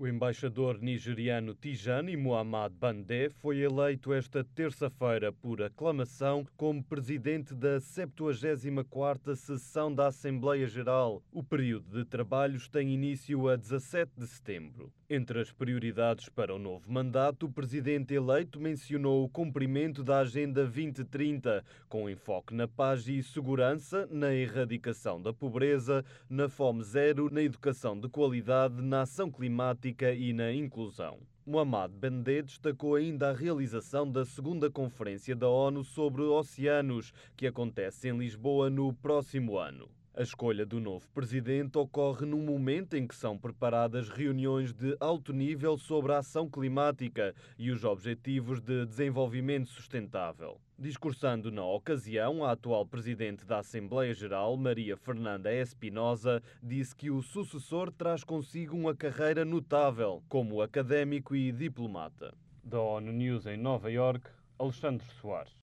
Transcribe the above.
O embaixador nigeriano Tijani Muhammad Bande foi eleito esta terça-feira por aclamação como presidente da 74ª sessão da Assembleia Geral. O período de trabalhos tem início a 17 de setembro. Entre as prioridades para o novo mandato, o presidente eleito mencionou o cumprimento da Agenda 2030, com enfoque na paz e segurança, na erradicação da pobreza, na fome zero, na educação de qualidade, na ação climática e na inclusão. Muhammad Bande destacou ainda a realização da segunda Conferência da ONU sobre Oceanos, que acontece em Lisboa no próximo ano. A escolha do novo presidente ocorre num momento em que são preparadas reuniões de alto nível sobre a ação climática e os objetivos de desenvolvimento sustentável. Discursando na ocasião, a atual presidente da Assembleia Geral, Maria Fernanda Espinosa, disse que o sucessor traz consigo uma carreira notável como académico e diplomata. Da ONU News em Nova Iorque, Alexandre Soares.